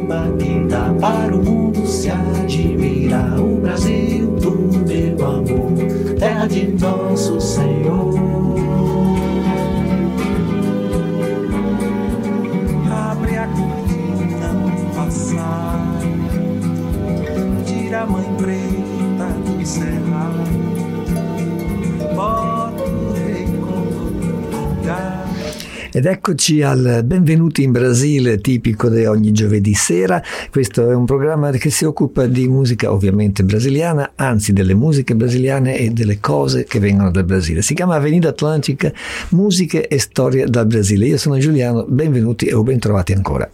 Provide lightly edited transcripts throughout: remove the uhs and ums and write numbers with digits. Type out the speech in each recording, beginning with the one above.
samba que dá para o mundo se admirar. O Brasil do meu amor, terra de nosso Senhor. Abre a cortina no passar, tira a mãe preta do cerrado, bota o rei com lugar. Ed eccoci al Benvenuti in Brasile, tipico di ogni giovedì sera. Questo è un programma che si occupa di musica ovviamente brasiliana, anzi delle musiche brasiliane e delle cose che vengono dal Brasile. Si chiama Avenida Atlantica, musiche e storie dal Brasile. Io sono Giuliano, benvenuti o bentrovati ancora.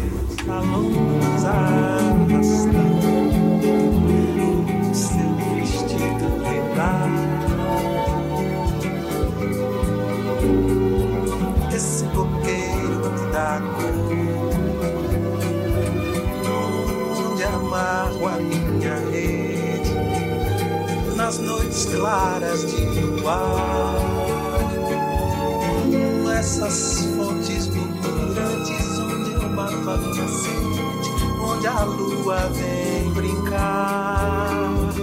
Nas noites claras de luar, essas fontes murmurantes onde o mar vai nascente, onde a lua vem brincar.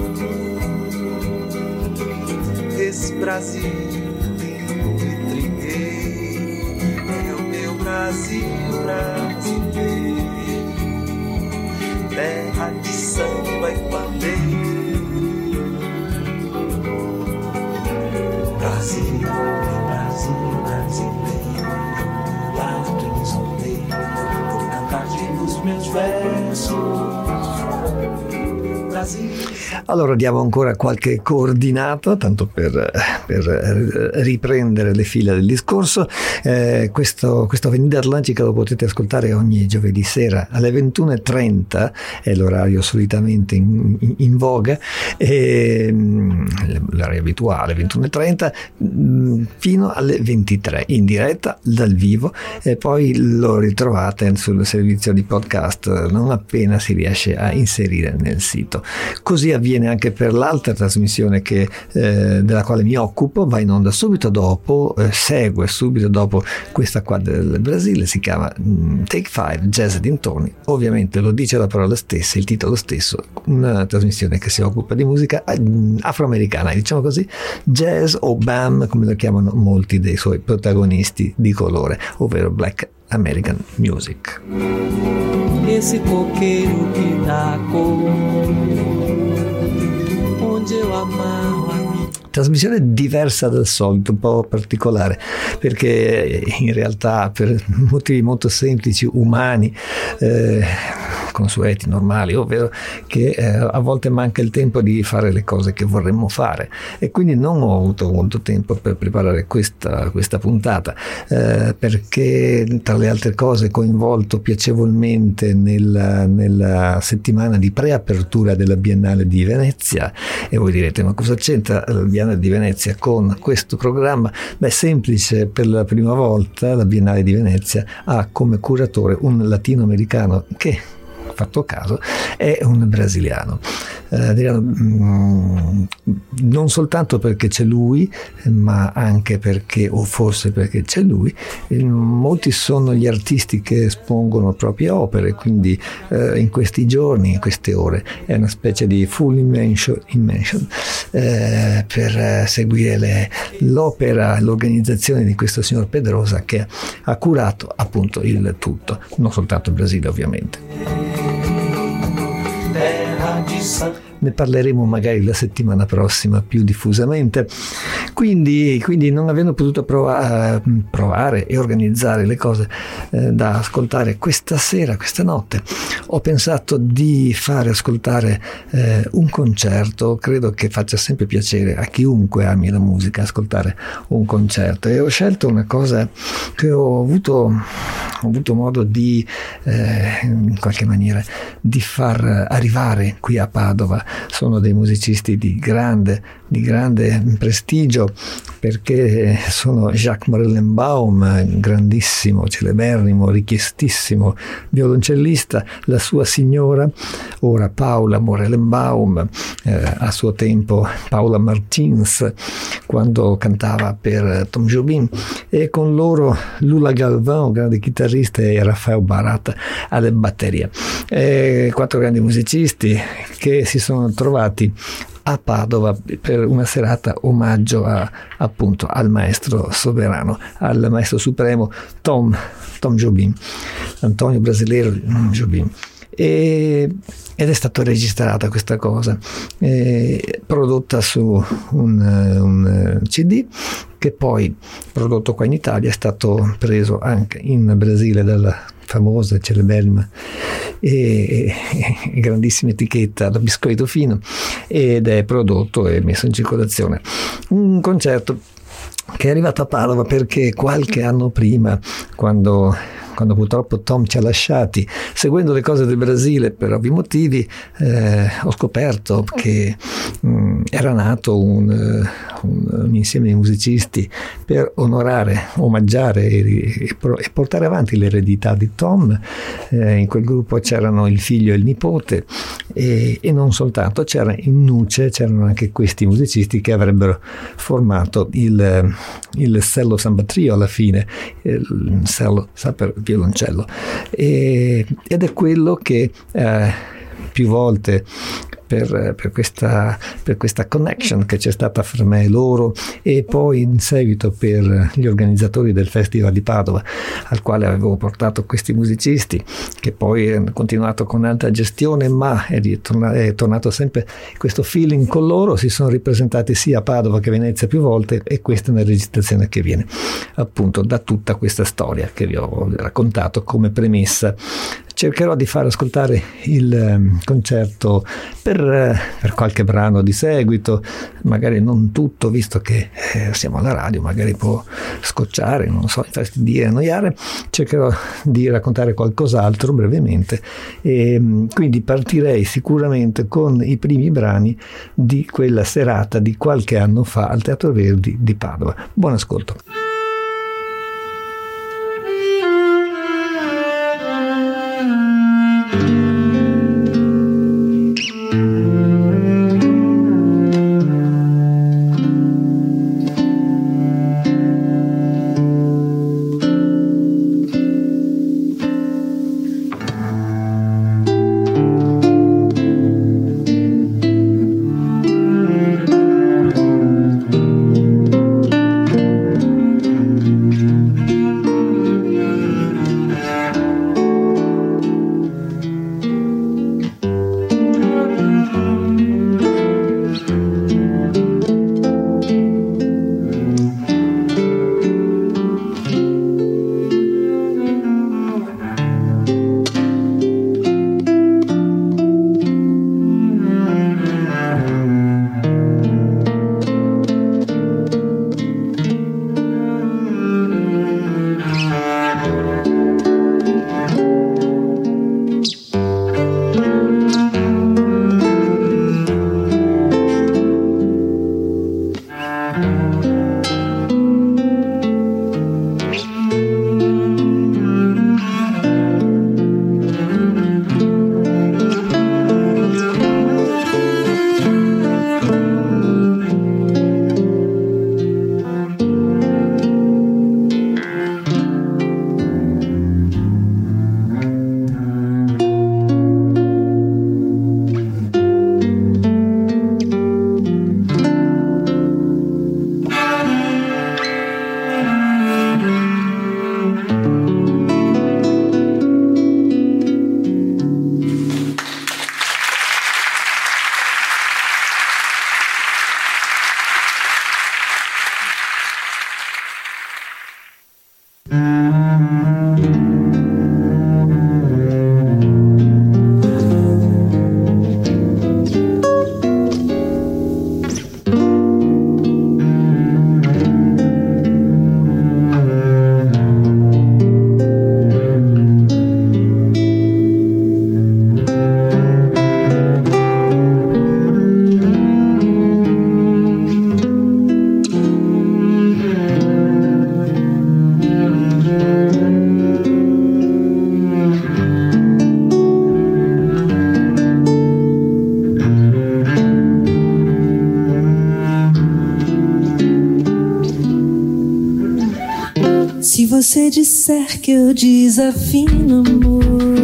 Esse Brasil lindo e trigueiro é o meu Brasil brasileiro, terra de samba e pandeiro. Brasil, Brasil brasileiro, lá no horizonte, vou cantar os meus versos. Brasil. Allora diamo ancora qualche coordinata, tanto per riprendere le fila del discorso. Questo Avenida Atlantica lo potete ascoltare ogni giovedì sera alle 21:30, è l'orario solitamente in voga, l'orario abituale 21:30 fino alle 23 in diretta dal vivo, e poi lo ritrovate sul servizio di podcast non appena si riesce a inserire nel sito. Così avviene anche per l'altra trasmissione della quale mi occupo, va in onda subito dopo, segue subito dopo questa qua del Brasile, si chiama Take 5 Jazz e dintorni. Ovviamente lo dice la parola stessa, il titolo stesso, una trasmissione che si occupa di musica afroamericana, diciamo così, jazz o BAM come lo chiamano molti dei suoi protagonisti di colore, ovvero Black American Music. Esse coqueiro que dá cor, onde eu amarro a minha. Trasmissione diversa dal solito, un po' particolare, perché in realtà per motivi molto semplici, umani, consueti, normali, ovvero che a volte manca il tempo di fare le cose che vorremmo fare, e quindi non ho avuto molto tempo per preparare questa puntata, perché tra le altre cose coinvolto piacevolmente nella settimana di preapertura della Biennale di Venezia. E voi direte, ma cosa c'entra la Biennale di Venezia con questo programma? Beh, semplice, per la prima volta la Biennale di Venezia ha come curatore un latinoamericano che, fatto caso, è un brasiliano. Non soltanto perché c'è lui, ma anche perché, o forse perché c'è lui, molti sono gli artisti che espongono proprie opere, quindi in questi giorni, in queste ore, è una specie di full immersion per seguire l'opera, l'organizzazione di questo signor Pedrosa, che ha curato appunto il tutto, non soltanto il Brasile ovviamente. Ne parleremo magari la settimana prossima più diffusamente. Quindi non avendo potuto provare e organizzare le cose da ascoltare questa sera, questa notte, ho pensato di fare ascoltare un concerto. Credo che faccia sempre piacere a chiunque ami la musica ascoltare un concerto, e ho scelto una cosa che ho avuto modo di in qualche maniera di far arrivare qui a Padova. Sono dei musicisti di grande di grande prestigio, perché sono Jacques Morellenbaum, grandissimo, celeberrimo, richiestissimo violoncellista, la sua signora, ora Paula Morellenbaum, a suo tempo Paula Martins, quando cantava per Tom Jobim, e con loro Lula Galvão, grande chitarrista, e Rafael Barata alle batterie. 4 grandi musicisti che si sono trovati a Padova per una serata omaggio appunto al maestro sovrano, al maestro supremo Tom Jobim, Antonio Brasileiro Jobim. Ed è stata registrata questa cosa, prodotta su un CD, che poi, prodotto qua in Italia, è stato preso anche in Brasile dalla famosa, celeberrima e grandissima etichetta, la Biscoito Fino, ed è prodotto e messo in circolazione. Un concerto che è arrivato a Padova perché qualche anno prima, quando purtroppo Tom ci ha lasciati, seguendo le cose del Brasile per ovvi motivi, ho scoperto che era nato un insieme di musicisti per omaggiare e portare avanti l'eredità di Tom. In quel gruppo c'erano il figlio e il nipote, e non soltanto, c'erano anche questi musicisti che avrebbero formato il Cello Samba Trio alla fine. Il cello sta per violoncello, ed è quello che più volte per questa connection che c'è stata fra me e loro, e poi in seguito per gli organizzatori del Festival di Padova, al quale avevo portato questi musicisti, che poi hanno continuato con altra gestione, ma è tornato sempre questo feeling con loro. Si sono ripresentati sia a Padova che a Venezia più volte, e questa è una registrazione che viene appunto da tutta questa storia che vi ho raccontato come premessa. Cercherò di far ascoltare il concerto per qualche brano di seguito, magari non tutto, visto che siamo alla radio, magari può scocciare, non so, infastidire, annoiare. Cercherò di raccontare qualcos'altro brevemente, e quindi partirei sicuramente con i primi brani di quella serata di qualche anno fa al Teatro Verdi di Padova. Buon ascolto. você disser que eu desafino, amor,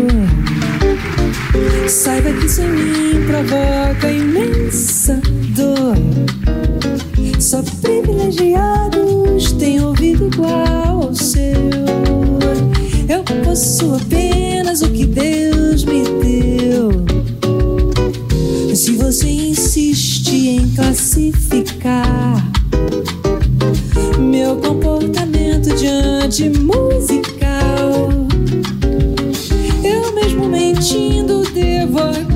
saiba que isso em mim provoca imensa dor. Só privilegiados têm ouvido igual ao seu. Eu possuo apenas o que Deus me deu. Se você insiste em classificar meu comportamento diante musical, eu mesmo mentindo devo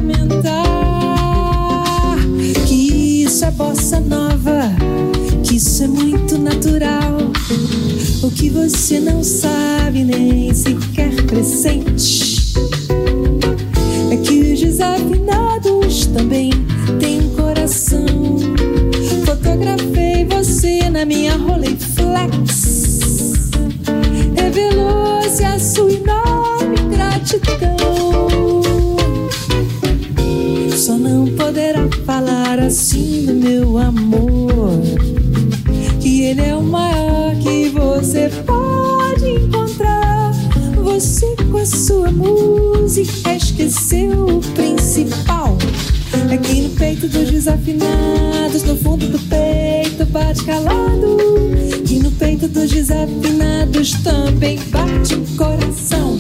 argumentar que isso é bossa nova, que isso é muito natural. O que você não sabe nem sequer pressente é que os desafinados também têm um coração. Fotografei você na minha Rolleiflex, revelou-se a sua enorme gratidão. Só não poderá falar assim do meu amor, que ele é o maior que você pode encontrar. Você com a sua música esqueceu o principal. Aqui no peito dos desafinados, no fundo do peito bate calado. E no peito dos desafinados também bate o coração.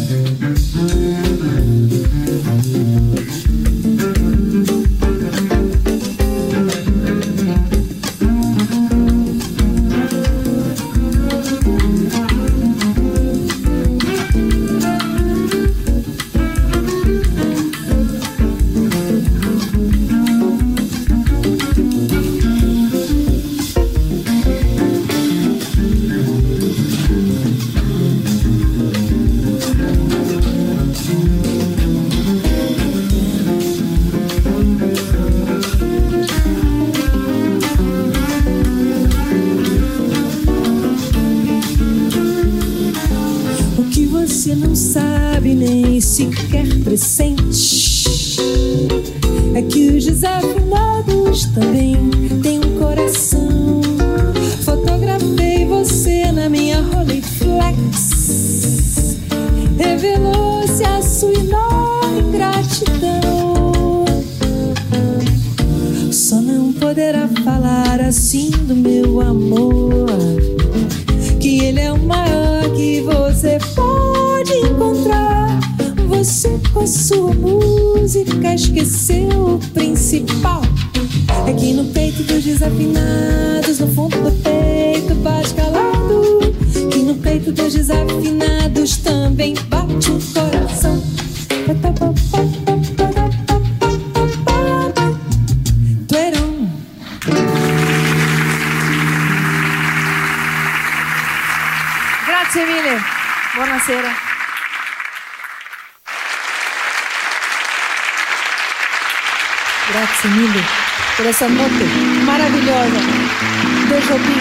Você não sabe nem sequer pressente é que os desafinados também têm um coração. Fotografei você na minha Rolleiflex, revelou-se a sua enorme gratidão. Só não poderá falar assim do meu amor, que ele é o maior que você pode encontrar. Você com a sua música esqueceu o principal. É que no peito dos desafinados, no fundo do peito bate calado. Que no peito dos desafinados também bate um coração. Grazie mille, buonasera. Grazie mille per essa notte maravilhosa de Jobim.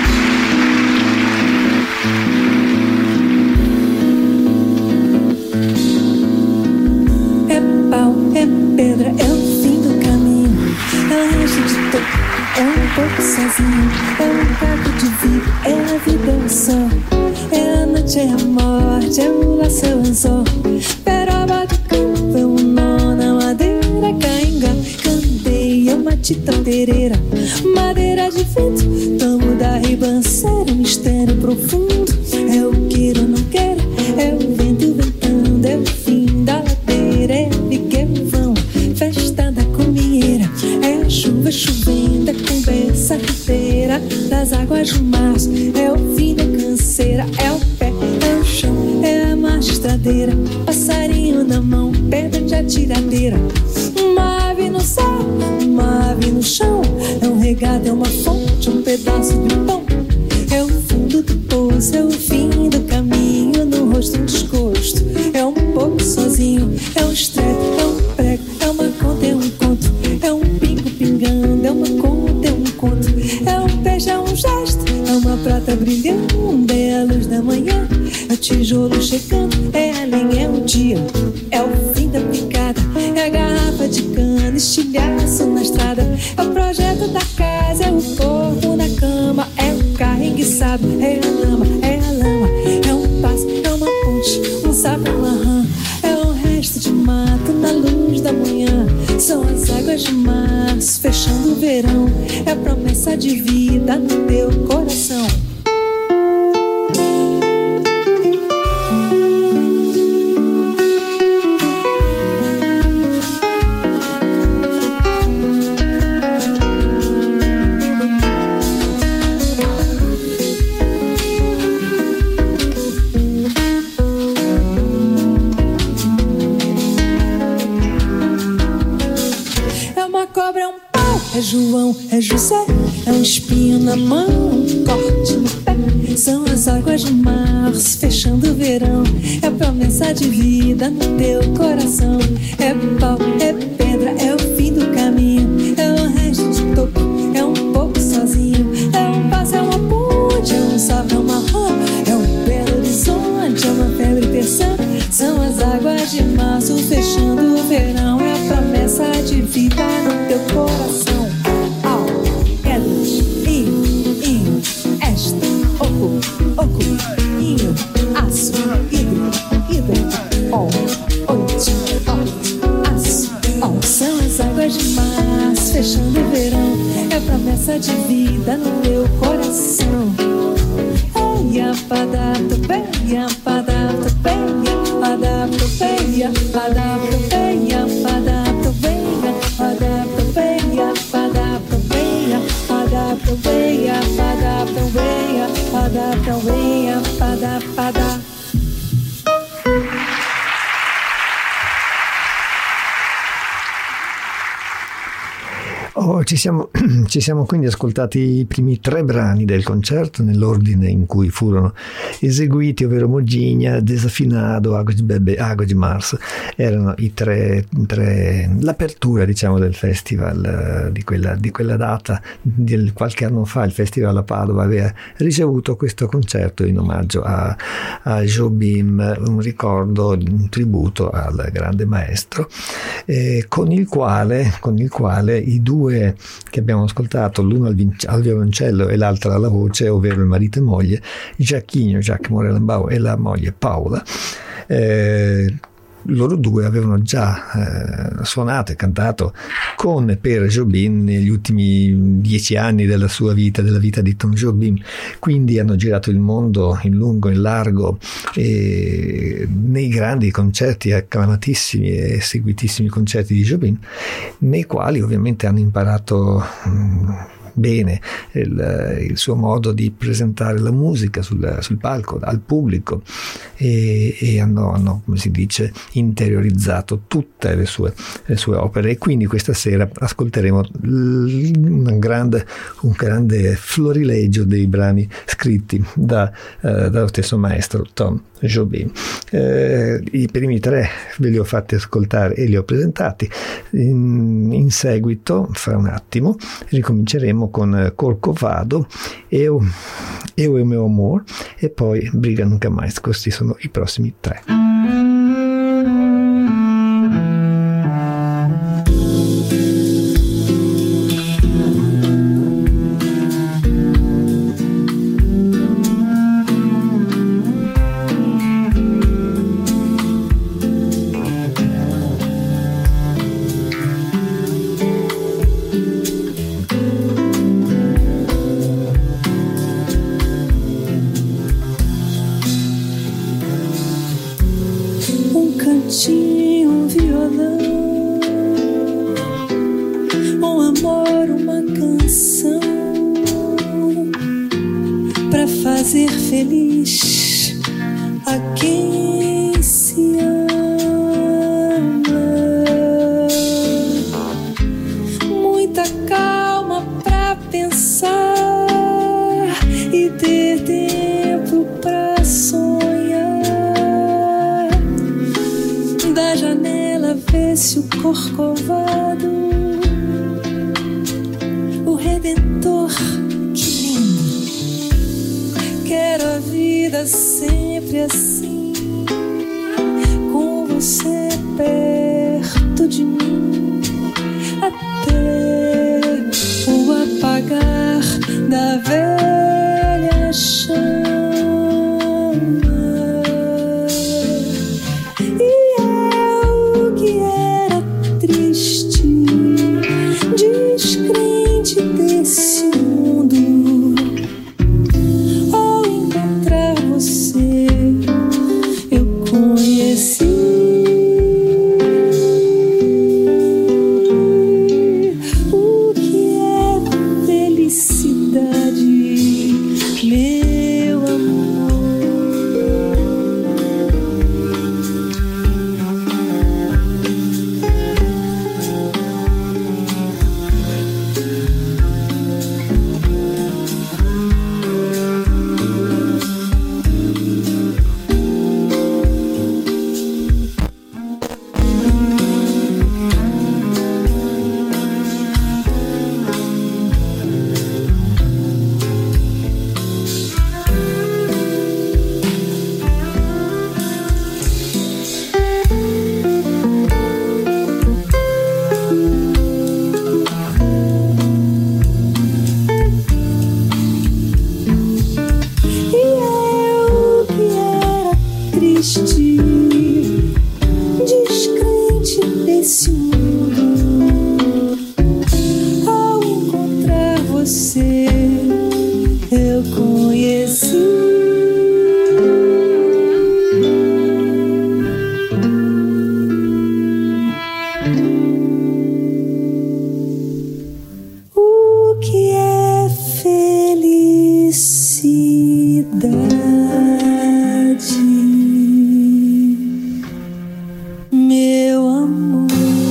É pau, é pedra, é o fim do caminho. É o resto de topo, é um pouco sozinho. É um caco de vidro, é a vida, é o sol. É a noite, é a morte, é o laço, é o anzol. Peroba do campo, é um nó na madeira, cainga, candeia, uma tita pereira. Madeira de vento, tomo da ribanceira, um mistério profundo. É o queiro ou não quero, é o vento ventando, é o fim da ladeira, é o vão, festa da comieira. É a chuva chovendo, a conversa inteira das águas do março. É o fim da canseira, é o pé, é o chão, é a marcha estradeira. Passarinho na mão, pedra de atiradeira. Uma ave no céu, uma ave no chão. É um regado, é uma fonte, um pedaço de pão. É o fundo do poço, é o fim do caminho. No rosto um desgosto, é um pouco sozinho. É um estreito, é um prego, é uma conta, é um conto. É um pingo pingando, é uma conta, é um conto. É um peixe, é um gesto, é uma prata brilhando. É a luz da manhã, é o tijolo chegando. É a lenha, é o dia, é o fim da picada. É a garrafa de cana, estilhaço na estrada. É o projeto da casa, é o corpo na cama. É o carro enguiçado, é a lama, é a lama. de mato na luz da manhã. São as águas de março fechando o verão. É promessa de vida no teu coração. É João, é José, é um espinho na mão, um corte no pé. São as águas de março fechando o verão. É promessa de vida no teu coração. É pau, é pedra, é o fim do caminho. É um resto de toco, é um pouco sozinho. É um passo, é uma ponte, é um salve, é uma rua. É um belo horizonte, é uma febre pensando. São as águas de março fechando o verão. É a promessa de vida no teu coração. Fechando o verão, é promessa de vida no teu coração. Eia, padaptopeia, padaptopeia, padaptopeia, padaptopeia, padaptopeia, padaptopeia, padaptopeia, padaptopeia, padaptopeia, padaptopeia, padaptopeia. Ci siamo quindi ascoltati i primi 3 brani del concerto nell'ordine in cui furono eseguiti, ovvero Moginha, Desafinado, Águas de Bebê, Águas de Março. Erano i tre l'apertura, diciamo, del festival di quella data. Qualche anno fa il festival a Padova aveva ricevuto questo concerto in omaggio a Jobim, un ricordo, un tributo al grande maestro, con il quale i due che abbiamo ascoltato, l'uno al violoncello e l'altro alla voce, ovvero il marito e moglie, Jacques Morelenbaum e la moglie Paola, loro due avevano già suonato e cantato con e per Jobim negli ultimi 10 anni della sua vita, della vita di Tom Jobim, quindi hanno girato il mondo in lungo e in largo nei grandi concerti, acclamatissimi e seguitissimi concerti di Jobim, nei quali ovviamente hanno imparato bene il suo modo di presentare la musica sul palco al pubblico e hanno, come si dice, interiorizzato tutte le sue opere, e quindi questa sera ascolteremo un grande florilegio dei brani scritti dallo stesso maestro Tom Jobim. I primi 3 ve li ho fatti ascoltare e li ho presentati. In seguito, fra un attimo, ricominceremo con Corcovado, Eu e o meu amor, e poi Briga Nunca Mais. Questi sono i prossimi 3. Um violão, um amor, uma canção pra fazer feliz a quem se ama. Muita calma pra pensar e ter tempo pra sonhar. Da janela vê-se o Corcovado, o Redentor, que lindo. Quero a vida sempre assim, com você perto de mim, até o apagar da velha chama. E eu desse mundo. Ao encontrar você, eu conheci o que é felicidade, meu amor.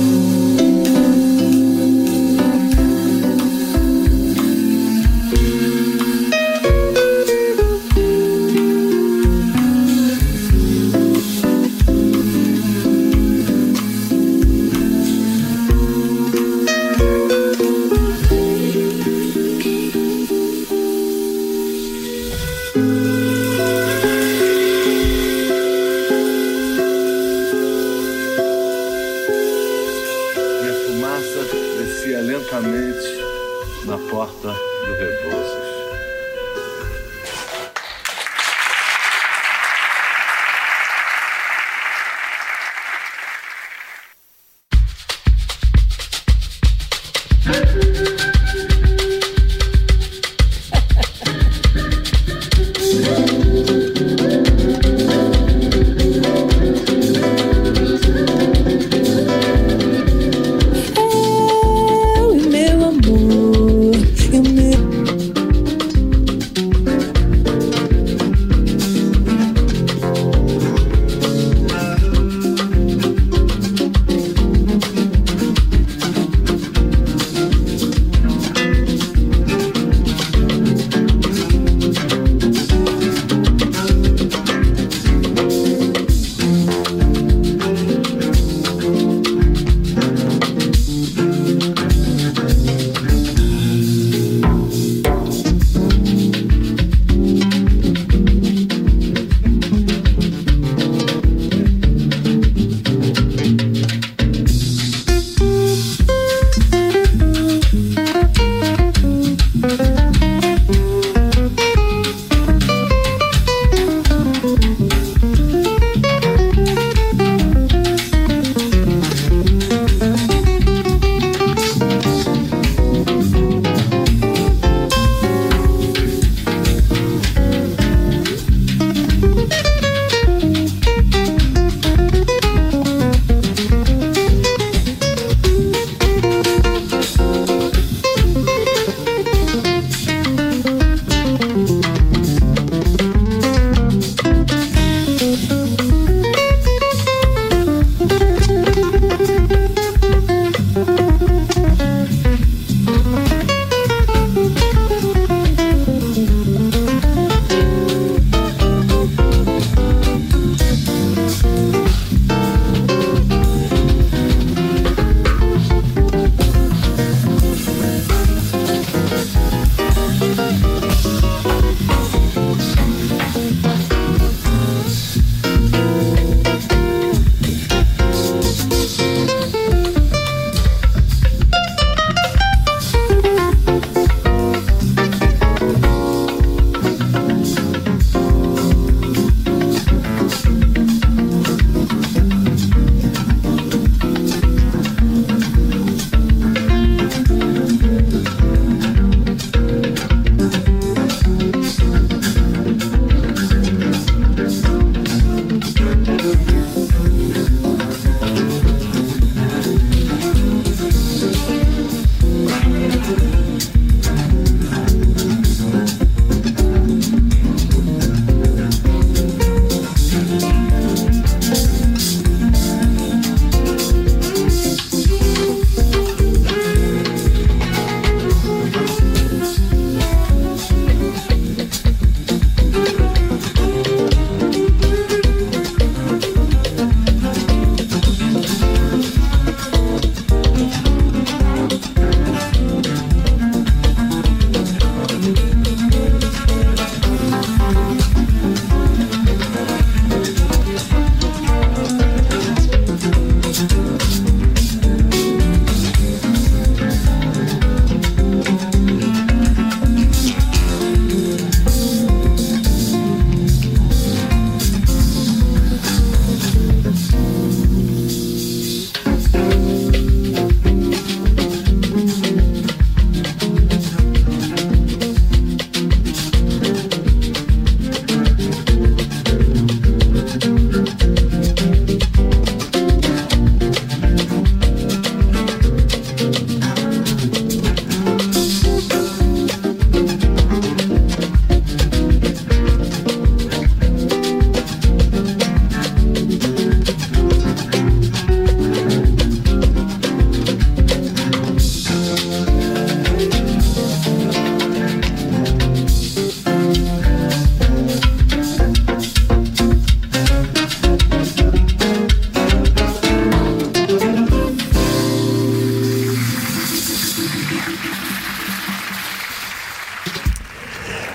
E a fumaça descia lentamente na porta do Rebouças. Eu e meu amor, eu me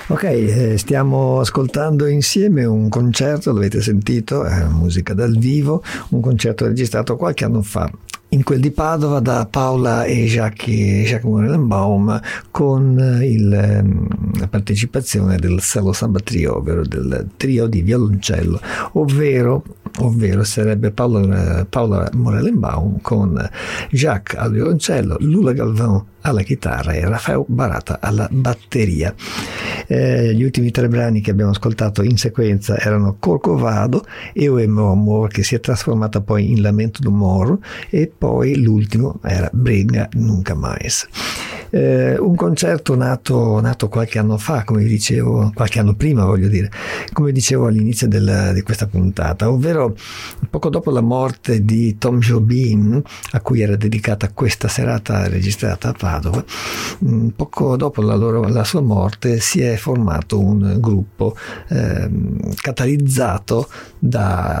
Ok, stiamo ascoltando insieme un concerto, l'avete sentito, è musica dal vivo, un concerto registrato qualche anno fa in quel di Padova da Paola e Jacques Morellenbaum, con la partecipazione del Cello Samba Trio, ovvero del trio di violoncello, ovvero sarebbe Paola Morellenbaum con Jacques al violoncello, Lula Galvão alla chitarra e Rafael Barata alla batteria. Gli ultimi 3 brani che abbiamo ascoltato in sequenza erano Corcovado e O Meu Amor, che si è trasformata poi in Lamento do Moro, e poi l'ultimo era Briga Nunca Mais. Un concerto nato qualche anno fa, come vi dicevo, qualche anno prima voglio dire, come dicevo all'inizio di questa puntata, ovvero poco dopo la morte di Tom Jobim, a cui era dedicata questa serata registrata a Padova. Poco dopo la sua morte si è formato un gruppo catalizzato da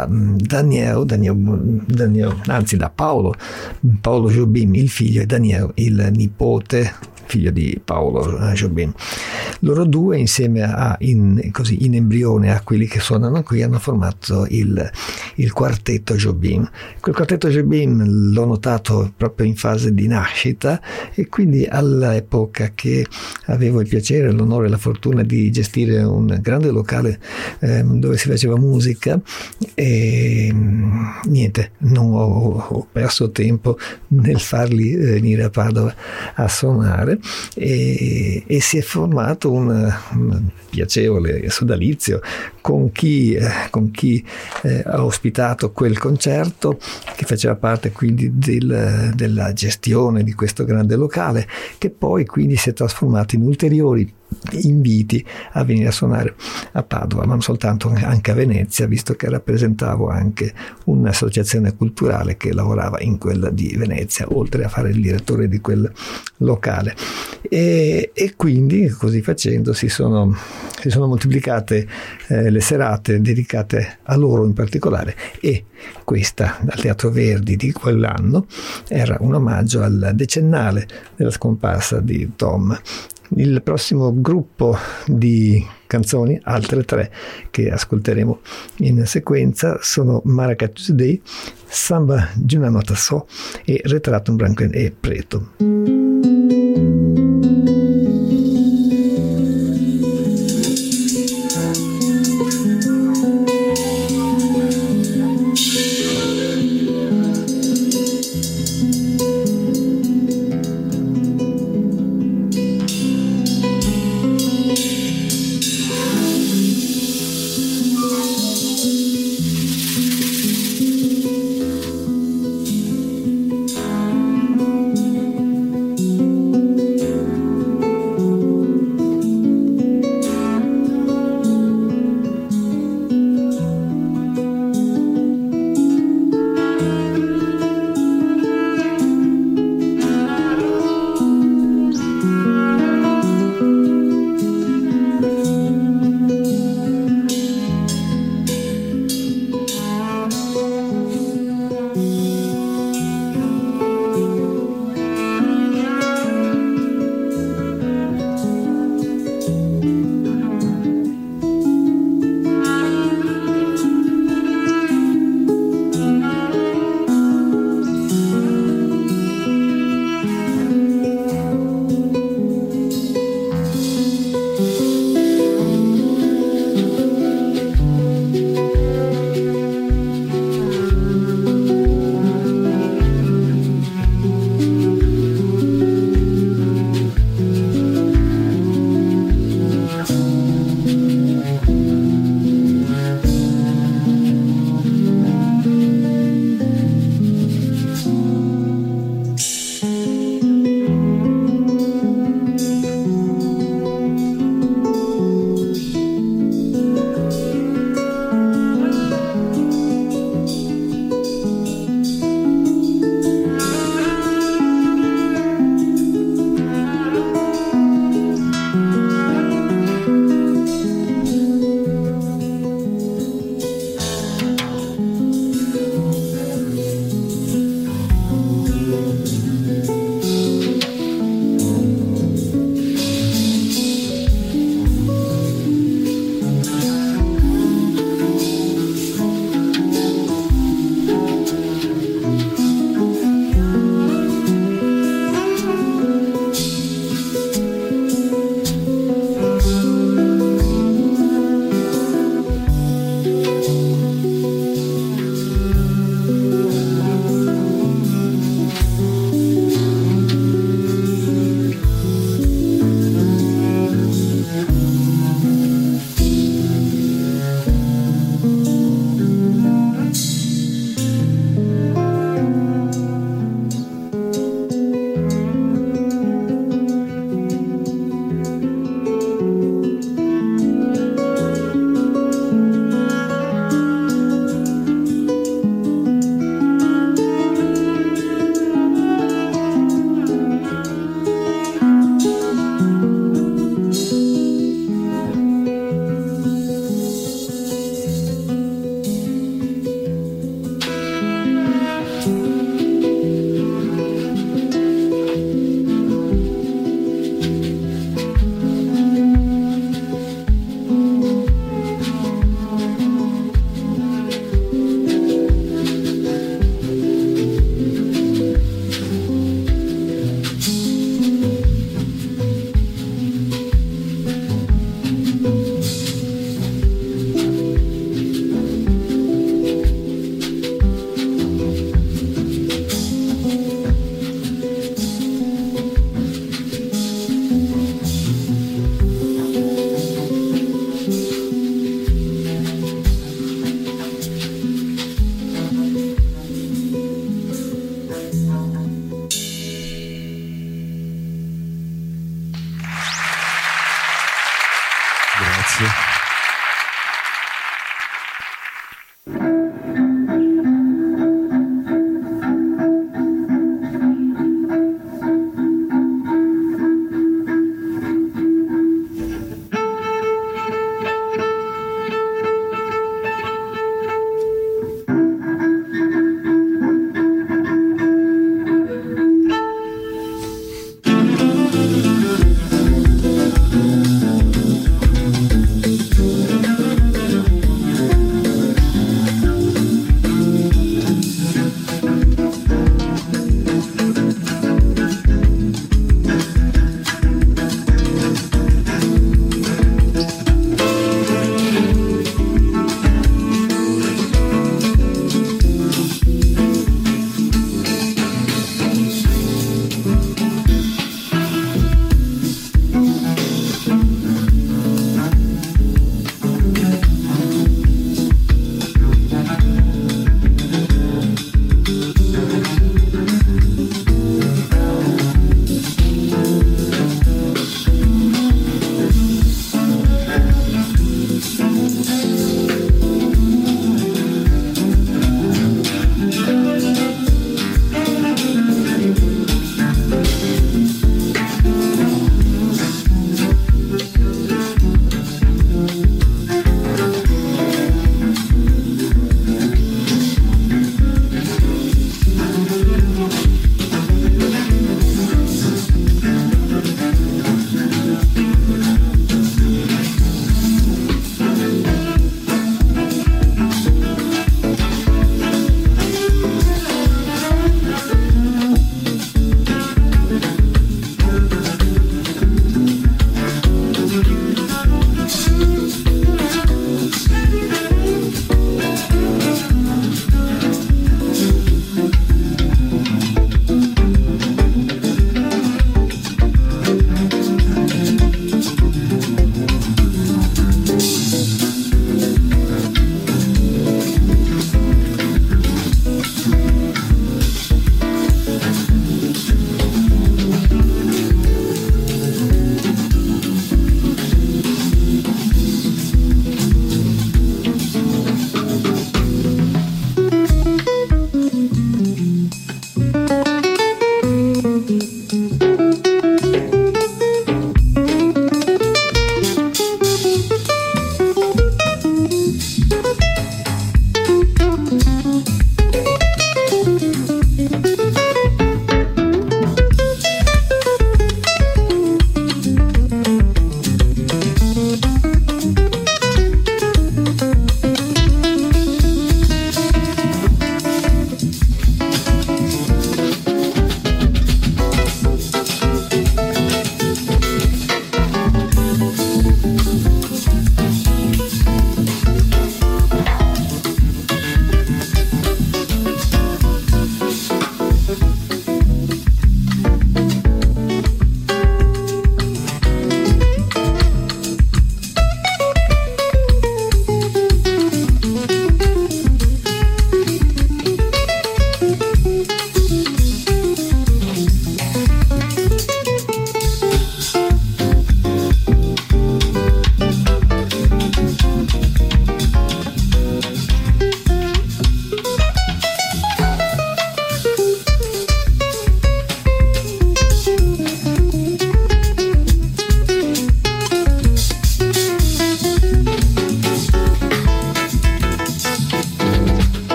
Paolo Jobim, il figlio, e Daniel, il nipote, figlio di Paolo Jobim. Loro due, insieme in embrione a quelli che suonano qui, hanno formato il quartetto Jobim. Quel quartetto Jobim l'ho notato proprio in fase di nascita, e quindi all'epoca che avevo il piacere, l'onore e la fortuna di gestire un grande locale dove si faceva musica, e niente, non ho perso tempo nel farli venire a Padova a suonare, e si è formato un piacevole sodalizio con chi ha ospitato quel concerto, che faceva parte quindi della gestione di questo grande locale, che poi quindi si è trasformato in ulteriori inviti a venire a suonare a Padova, ma non soltanto, anche a Venezia, visto che rappresentavo anche un'associazione culturale che lavorava in quella di Venezia, oltre a fare il direttore di quel locale, e quindi così facendo si sono moltiplicate le serate dedicate a loro in particolare, e questa al Teatro Verdi di quell'anno era un omaggio al decennale della scomparsa di Tom. Il prossimo gruppo di canzoni, altre 3 che ascolteremo in sequenza, sono Maracatu Day, Samba de una nota só e Retrato in branco e preto.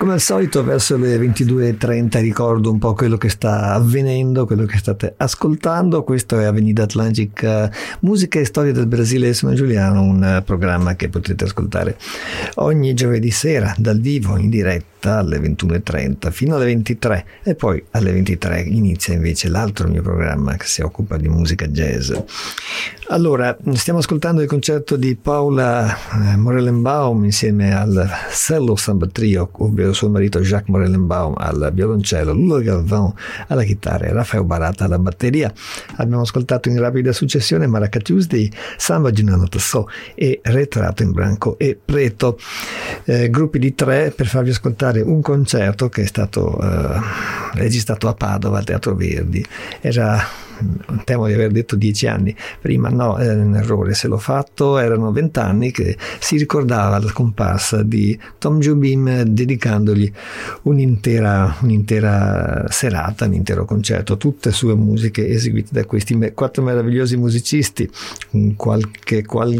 Come al solito verso le 22:30 ricordo un po' quello che sta avvenendo, quello che state ascoltando. Questo è Avenida Atlantica, musica e storia del Brasile. Sono Giuliano, un programma che potete ascoltare ogni giovedì sera dal vivo in diretta alle 21:30 fino alle 23 e poi alle 23 inizia invece l'altro mio programma che si occupa di musica jazz. Allora, stiamo ascoltando il concerto di Paula Morellenbaum insieme al Cello Samba Trio, ovvero suo marito Jacques Morellenbaum al violoncello, Lula Galvão alla chitarra e Rafael Barata alla batteria. Abbiamo ascoltato in rapida successione Maraca Tuesday, Samba de una nota só e Retrato in Branco e Preto, gruppi di 3 per farvi ascoltare un concerto che è stato registrato a Padova al Teatro Verdi. Temo di aver detto 10 anni prima, no, è un errore se l'ho fatto, erano 20 anni che si ricordava la scomparsa di Tom Jobim, dedicandogli un'intera serata, un intero concerto, tutte sue musiche eseguite da questi 4 meravigliosi musicisti, qualche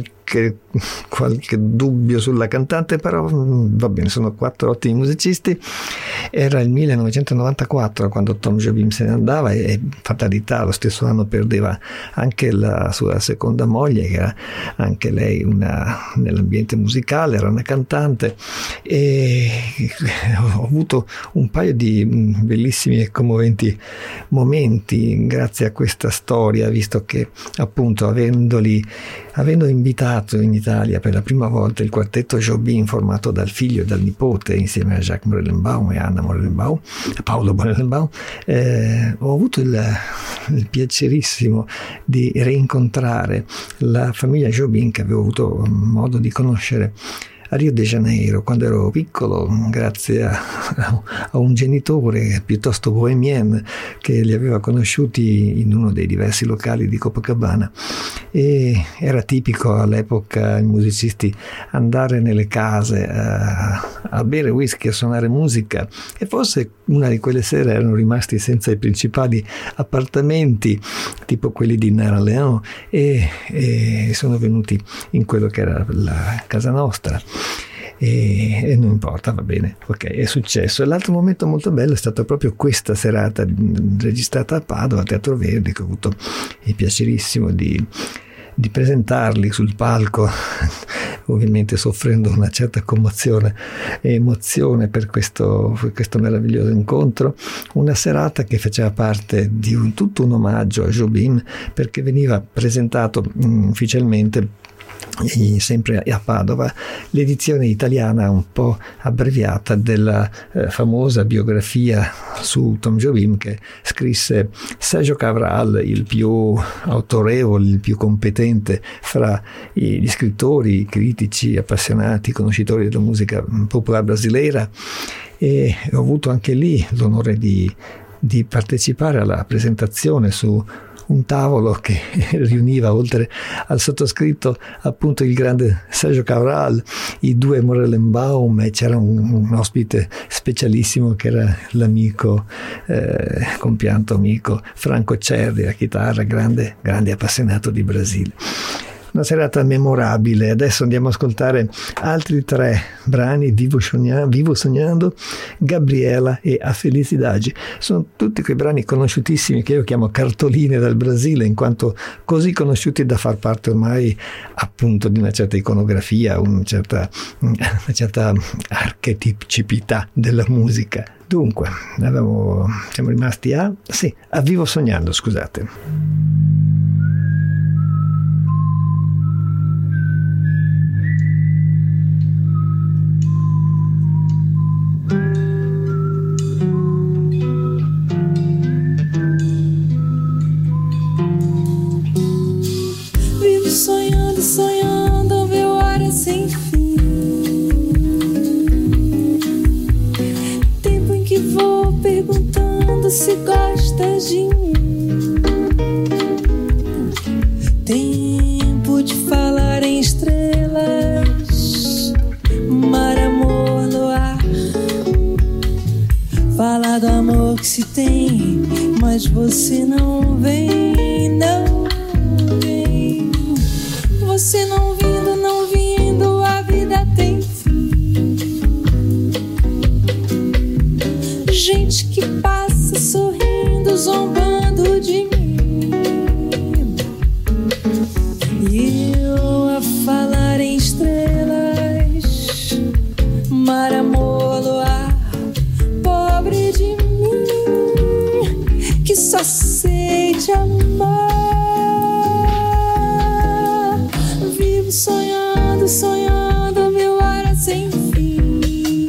dubbio sulla cantante, però va bene, sono 4 ottimi musicisti. Era il 1994 quando Tom Jobim se ne andava e fatalità, lo stesso anno perdeva anche la sua seconda moglie, che era anche lei nell'ambiente musicale, era una cantante, e ho avuto un paio di bellissimi e commoventi momenti grazie a questa storia, visto che appunto avendo invitato in Italia per la prima volta il quartetto Jobim formato dal figlio e dal nipote insieme a Jacques Morellenbaum e Anna Morellenbaum, Paolo Morellenbaum, ho avuto il piacerissimo di rincontrare la famiglia Jobim che avevo avuto modo di conoscere a Rio de Janeiro quando ero piccolo, grazie a un genitore piuttosto bohemien che li aveva conosciuti in uno dei diversi locali di Copacabana. E era tipico all'epoca i musicisti andare nelle case a bere whisky, a suonare musica, e forse una di quelle sere erano rimasti senza i principali appartamenti tipo quelli di Nara Leão e sono venuti in quello che era la casa nostra. E non importa, va bene, ok, è successo. E l'altro momento molto bello è stato proprio questa serata registrata a Padova, al Teatro Verdi, che ho avuto il piacerissimo di presentarli sul palco, ovviamente soffrendo una certa commozione e emozione per questo meraviglioso incontro. Una serata che faceva parte di tutto un omaggio a Jobim, perché veniva presentato ufficialmente sempre a Padova l'edizione italiana un po' abbreviata della famosa biografia su Tom Jobim che scrisse Sergio Cabral, il più autorevole, il più competente fra gli scrittori, i critici, appassionati, conoscitori della musica popolare brasileira, e ho avuto anche lì l'onore di partecipare alla presentazione su un tavolo che riuniva, oltre al sottoscritto, appunto il grande Sergio Cabral, i 2 Morellenbaum, e c'era un ospite specialissimo che era l'amico, compianto amico Franco Cerri, a chitarra, grande appassionato di Brasile. Una serata memorabile. Adesso andiamo a ascoltare altri 3 brani, Vivo Sognando, Gabriela e A Felicidade. Sono tutti quei brani conosciutissimi che io chiamo cartoline dal Brasile, in quanto così conosciuti da far parte ormai appunto di una certa iconografia, una certa archetipicità della musica. Dunque, siamo rimasti a Vivo Sognando, scusate. Sonhando, ver horas sem fim. Tempo em que vou perguntando se gosta de mim. Tempo de falar em estrelas, mar, amor, luar. Falar do amor que se tem, mas você não vem, não vem. Você não vindo, a vida tem fim. gente que passa sorrindo, zombando de mim. E eu a falar em estrelas, mar, amor, luar, pobre de mim, que só sei te amar. Vivo sonhando, sonhando, mil horas sem fim.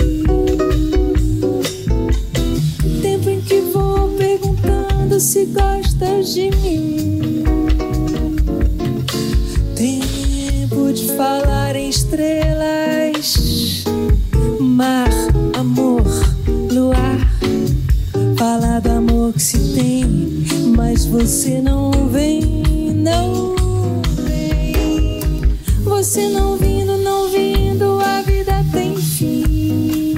Tempo em que vou perguntando se gostas de mim. Tempo de falar em estrelas, mar, amor, luar. Falar do amor que se tem, mas você não vem, não vem. Você não vindo, não vindo, a vida tem fim.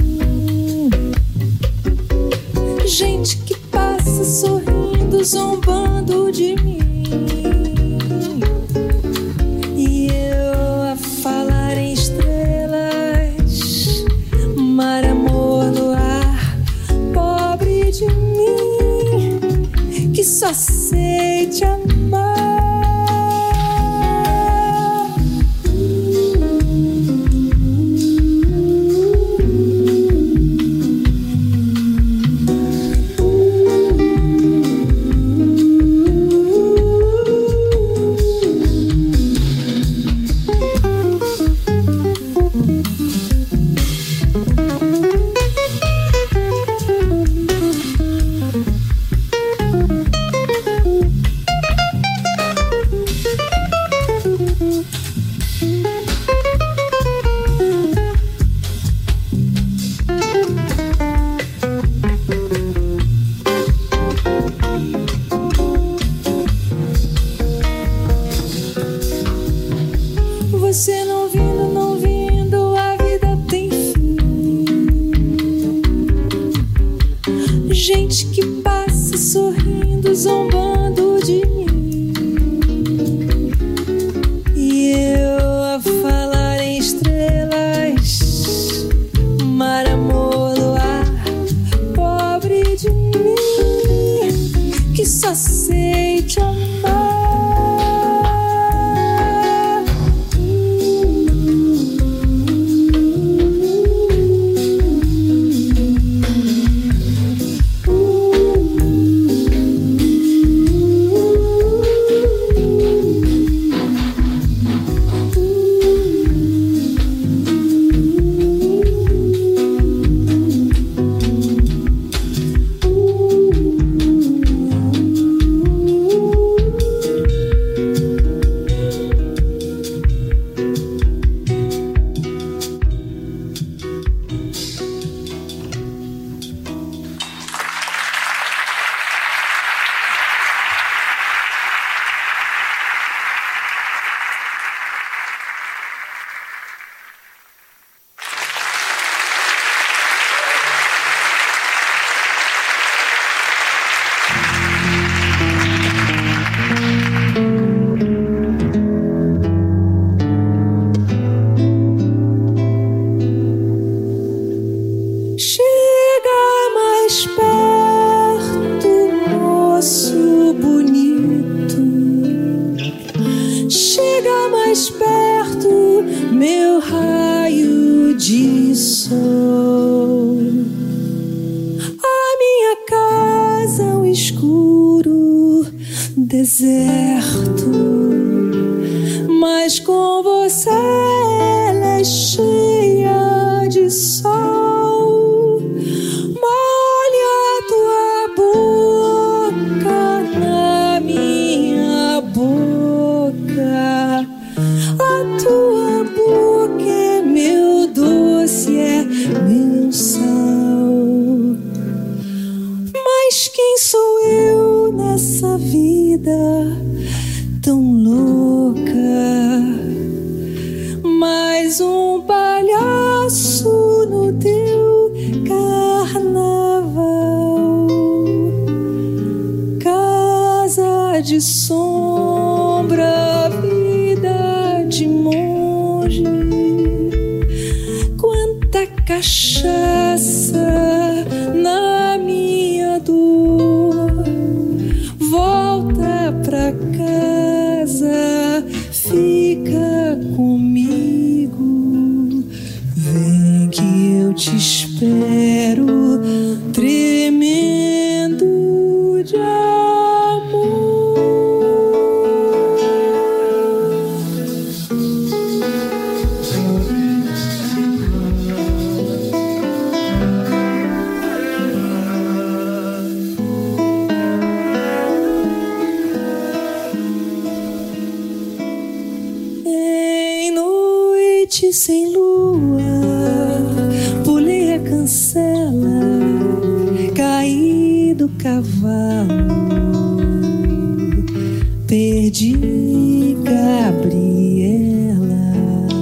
Gente que passa sorrindo, zombando de mim. E eu a falar em estrelas, mar, amor, luar, pobre de mim, que só sei te amar. Você não vindo, não vindo, a vida tem fim. Gente que passa sorrindo, zombando de mim. E eu a falar em estrelas, mar, amor, luar, pobre de mim, que só sei te amar. Deserto, mas com você ela é cheia de sol. Molha a tua boca na minha boca. A tua boca é meu doce, é meu sal. Mas quem sou eu nessa vida tão louca? Mais um palhaço no teu carnaval. Casa de sombra, vida de monge. Quanta cachaça na minha eu te espero, tremendo de amor. Em noite sem lua, pulei a cancela, caí do cavalo, perdi Gabriela.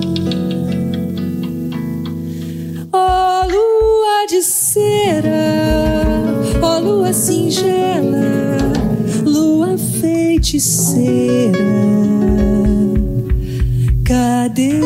Ó lua de cera, ó lua singela, lua feiticeira, cadê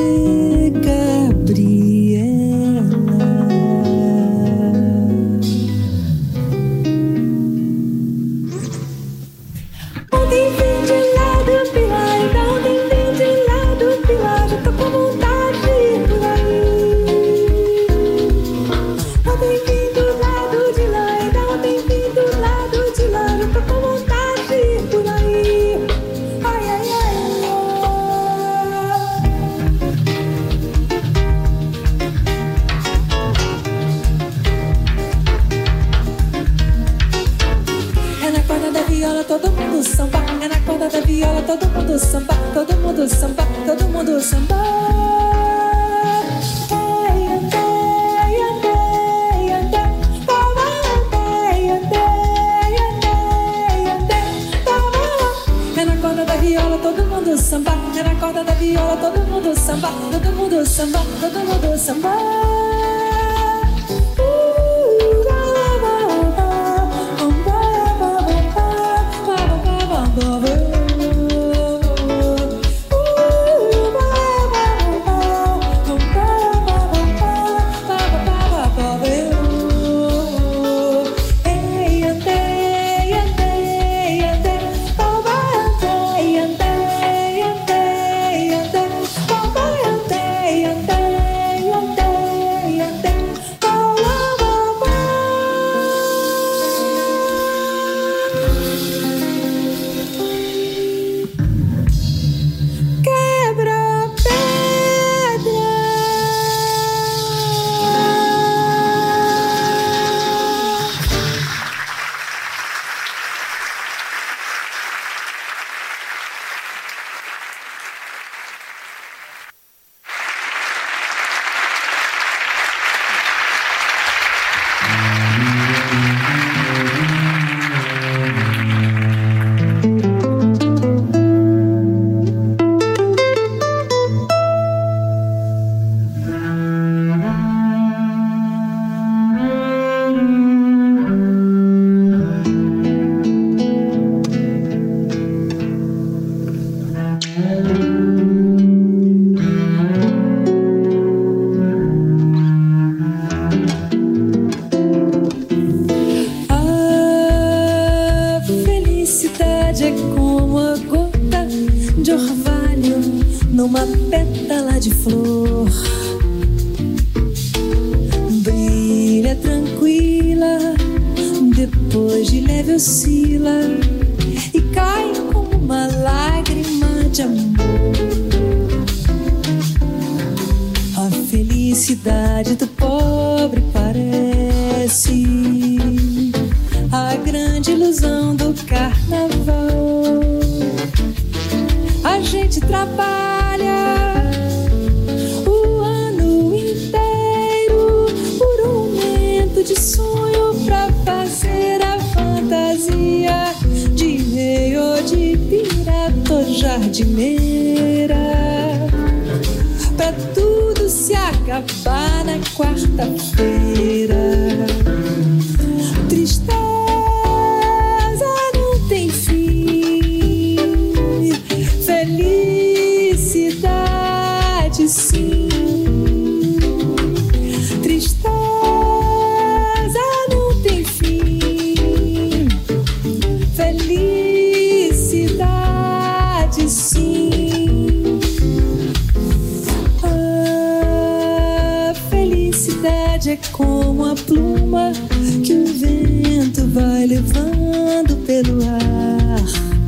é como a pluma que o vento vai levando pelo ar.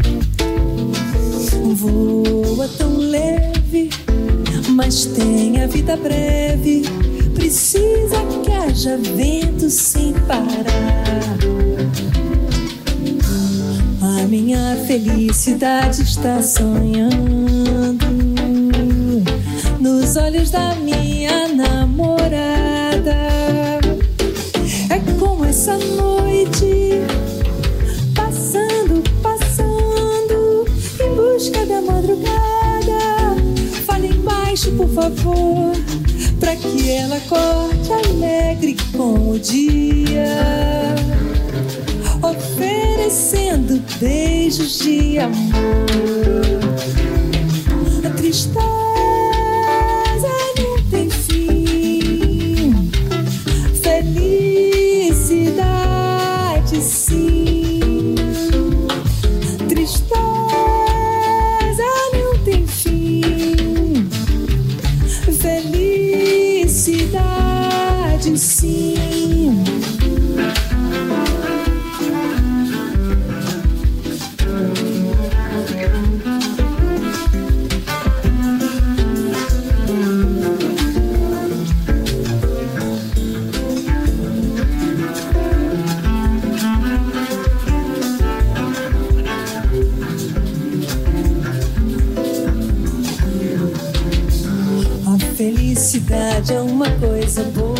Voa tão leve, mas tem a vida breve. Precisa que haja vento sem parar. A minha felicidade está sonhando nos olhos da minha namorada. É como essa noite, passando, passando, em busca da madrugada. Fale baixo, por favor, pra que ela acorde alegre com o dia, oferecendo beijos de amor. A tristeza não tem fim, felicidade sim. Tristeza não tem fim, felicidade sim. Felicidade é uma coisa boa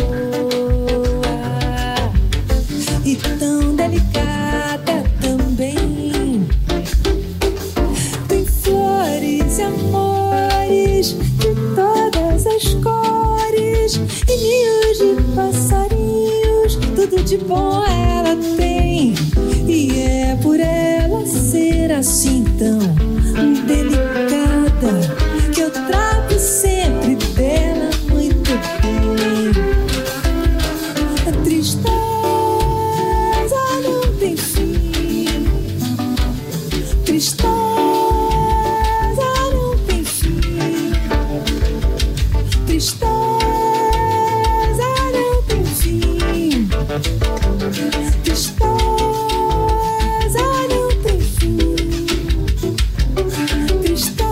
e tão delicada também. Tem flores e amores de todas as cores e ninhos de passarinhos. Tudo de bom ela tem, e é por ela ser assim tão delicada que eu trato sempre dela muito bem. A tristeza não tem fim, tristeza não tem fim, tristeza não tem fim, tristeza não tem fim, tristeza.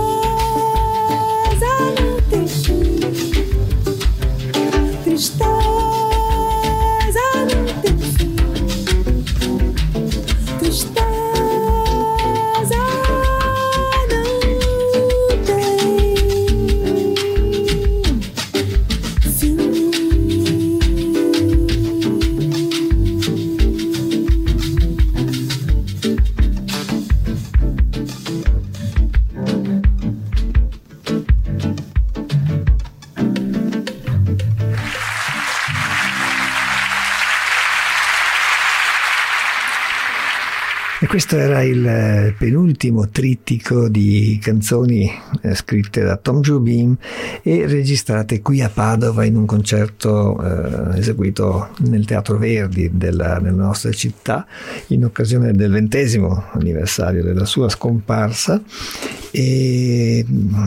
Questo era il penultimo trittico di canzoni scritte da Tom Jobim e registrate qui a Padova in un concerto eseguito nel Teatro Verdi nella nostra città in occasione del 20° anniversario della sua scomparsa. E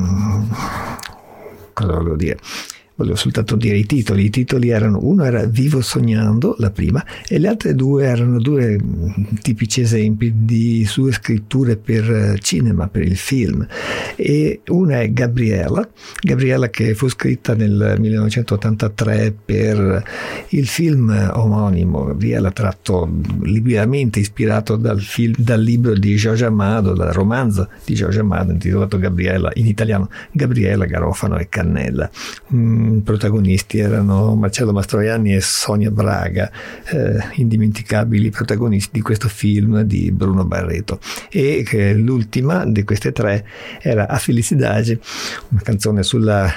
cosa volevo dire? Volevo soltanto dire i titoli erano, uno era Vivo sognando, la prima, e le altre due erano due tipici esempi di sue scritture per cinema, per il film, e una è Gabriella che fu scritta nel 1983 per il film omonimo, Gabriella, tratto liberamente ispirato dal libro di Jorge Amado, dal romanzo di Jorge Amado intitolato Gabriella, in italiano Gabriella, Garofano e Cannella. Protagonisti erano Marcello Mastroianni e Sonia Braga, indimenticabili protagonisti di questo film di Bruno Barreto, e l'ultima di queste tre era A Felicidade, una canzone sulla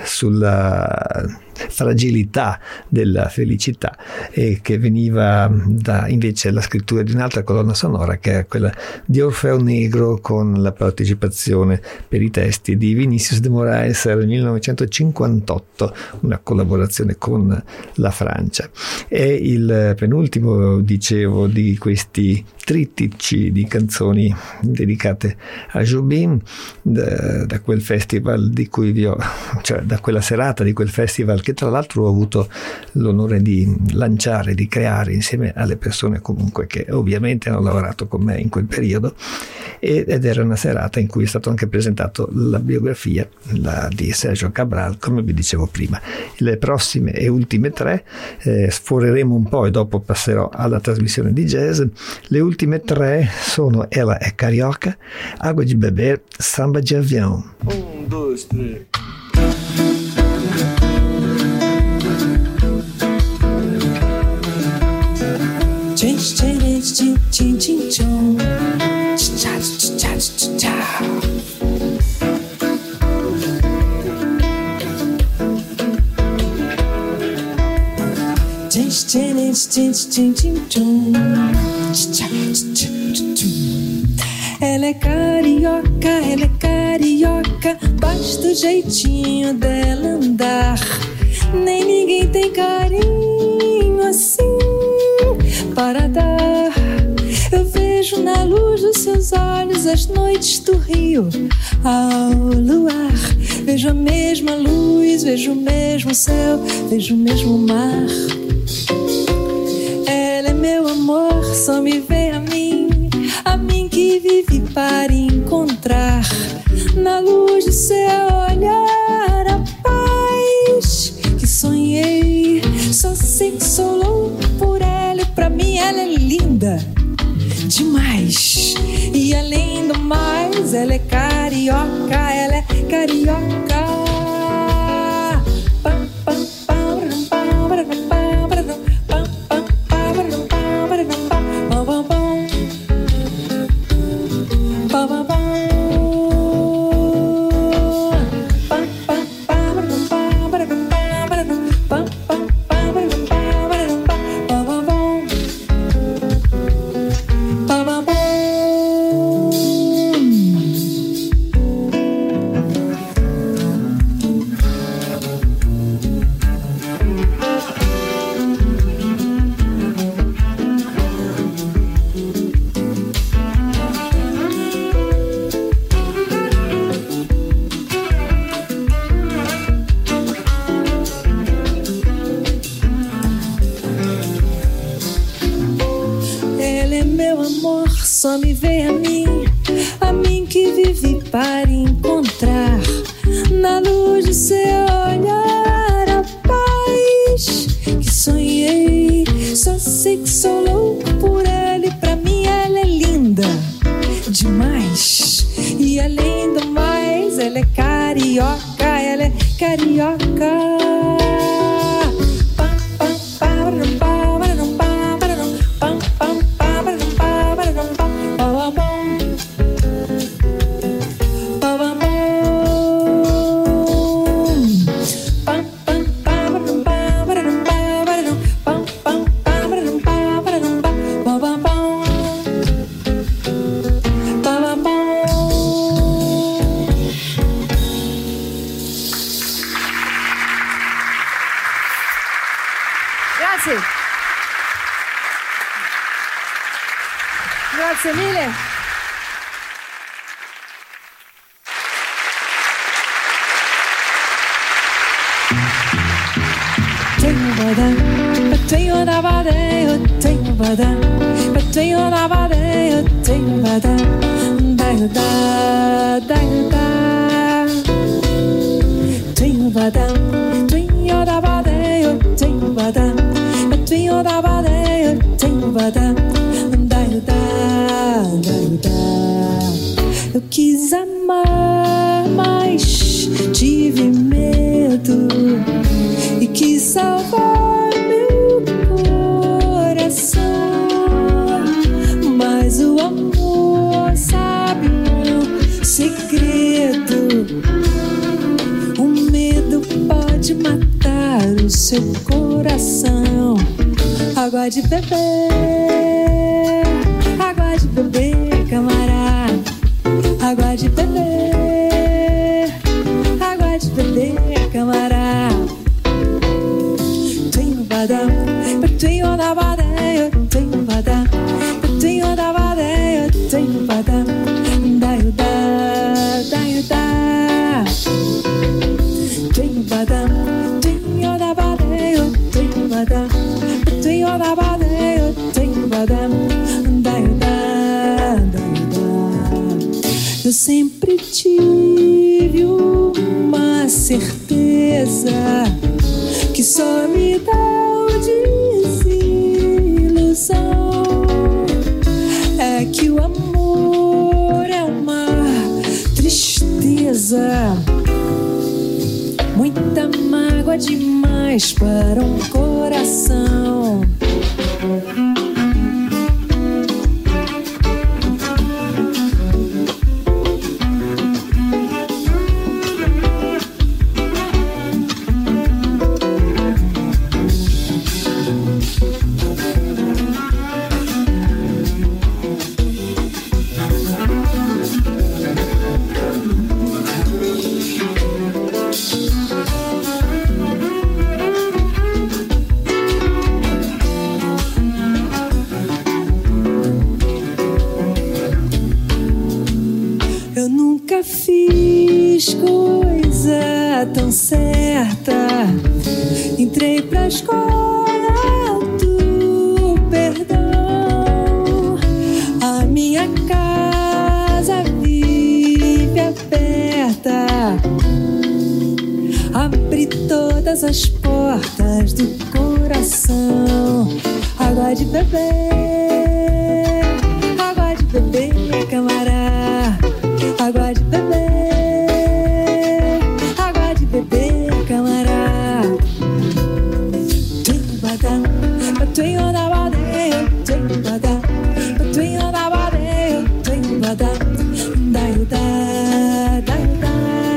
fragilità della felicità, e che veniva da invece la scrittura di un'altra colonna sonora che è quella di Orfeo Negro, con la partecipazione per i testi di Vinícius de Moraes nel 1958, una collaborazione con la Francia. È il penultimo, dicevo, di questi trittici di canzoni dedicate a Jobim da quel festival di cui da quella serata di quel festival Jazz, che tra l'altro ho avuto l'onore di lanciare, di creare insieme alle persone comunque che ovviamente hanno lavorato con me in quel periodo, ed era una serata in cui è stato anche presentato la biografia di Sergio Cabral, come vi dicevo prima. Le prossime e ultime tre sforeremo un po' e dopo passerò alla trasmissione di jazz. Le ultime tre sono Ela é Carioca, Água de Beber, Samba de Avião. 1, 2, 3. Ela é carioca, basta o jeitinho dela andar. Nem ninguém tem carinho assim para dar. Eu vejo na luz dos seus olhos as noites do Rio ao luar. Vejo a mesma luz, vejo o mesmo céu, vejo o mesmo mar. Ela é meu amor, só me vê a mim que vive para encontrar na luz do seu olhar a paz que sonhei. Só sei que sou louco por ela e pra mim ela é linda demais. E além do mais, ela é carioca, ela é carioca. Só me vê a mim que vive para encontrar na luz do seu olhar a paz que sonhei. Só sei que sou louco por ela e pra mim ela é linda demais. E além do mais, ela é carioca, ela é carioca. Grazie mille. Eu quis amar, mas tive medo e quis salvar meu coração. Mas o amor sabe um segredo. O medo pode matar o seu coração. Água de beber, camarada. Água de beber, camarada. Tenho badão, tenho da badeia, tenho badão, tenho da badeia, tenho badão. Tenho badão, tenho Eu sempre tive uma certeza que só me dá desilusão. É que o amor é uma tristeza, muita mágoa demais para um coração. Fiz coisa tão certa, entrei pra escola do perdão. A minha casa vive aberta, abri todas as portas do coração. Água de beber, camará. Água de beber, camará. Twin badam, twin on the body, twin badam, twin on the body, twin badam. Da da da da.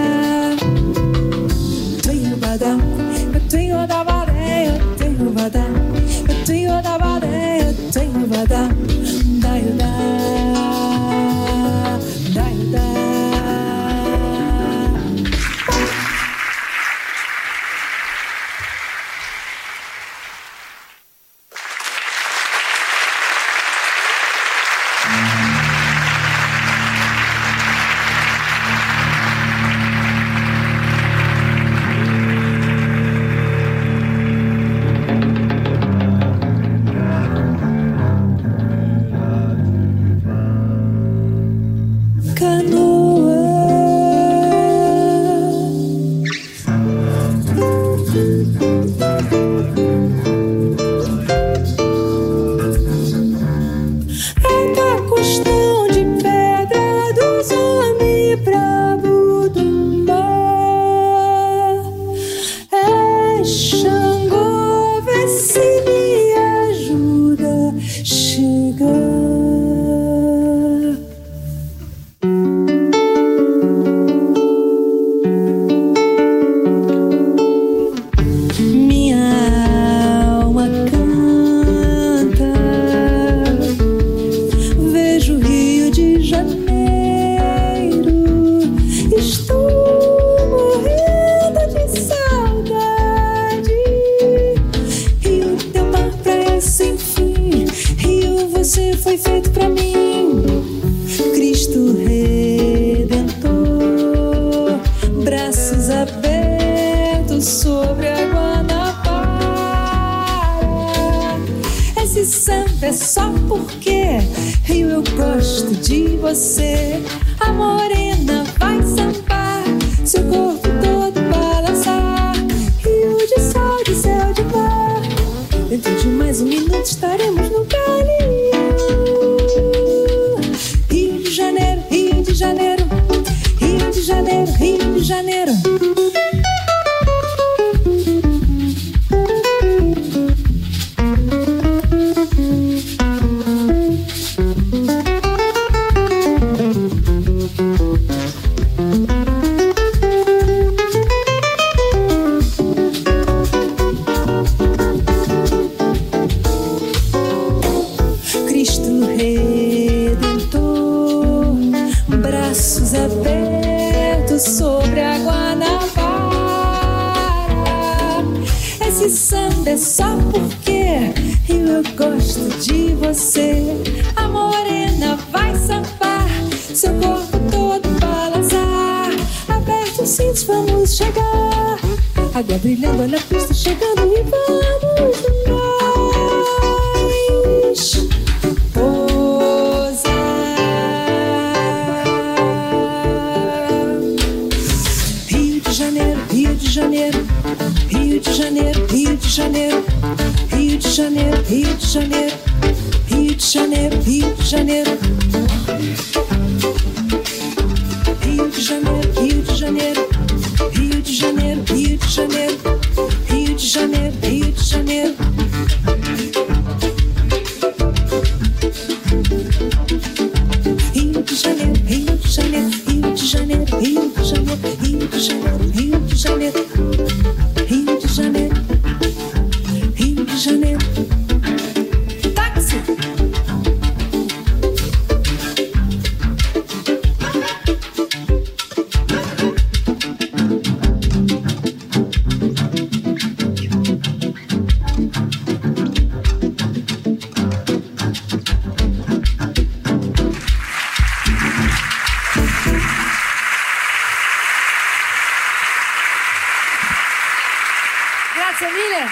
Twin badam, twin on the body, twin badam, twin on the body, twin badam. Da da. É só porque eu gosto de você. A morena vai sambar, seu corpo todo balançar. Rio de sol, de céu, de mar. Dentro de mais um minuto estaremos no Galileu. Rio de Janeiro, Rio de Janeiro, Rio de Janeiro, Rio de Janeiro. Sobre a Guanabara. Esse samba é só porque eu gosto de você. A morena vai sambar, seu corpo todo balançar. Aperta os cintos, vamos chegar. Água brilhando, olha a pista chegando e vamos no mar. Rio de Janeiro, Rio de Janeiro, Rio de Janeiro. Rio de Janeiro, Rio de Janeiro, Rio de Janeiro, Rio de Janeiro, Rio de Janeiro, Rio de Janeiro. Rio de Janeiro, Rio de Janeiro, Rio de Janeiro, Rio de Janeiro, Rio de Janeiro, Rio de Janeiro, Rio de Janeiro, Rio de Janeiro. Táxi! Grazie mille.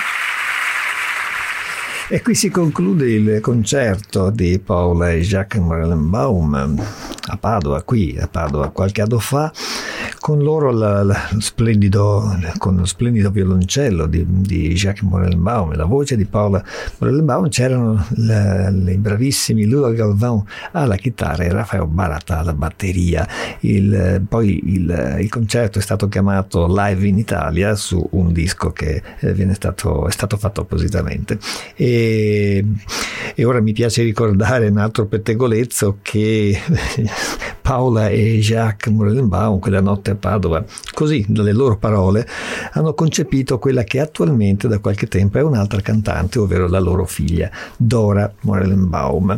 E qui si conclude il concerto di Paul e Jacques Morellenbaum a Padova, qualche anno fa, con loro lo splendido violoncello di Jacques Morellenbaum e la voce di Paul Morellenbaum. C'erano i bravissimi Lula Galvão alla chitarra e Rafael Barata alla batteria. Poi il concerto è stato chiamato Live in Italia su un disco che è stato fatto appositamente. E ora mi piace ricordare un altro pettegolezzo, che Paula e Jacques Morellenbaum quella notte a Padova, così dalle loro parole, hanno concepito quella che attualmente da qualche tempo è un'altra cantante, ovvero la loro figlia Dora Morellenbaum.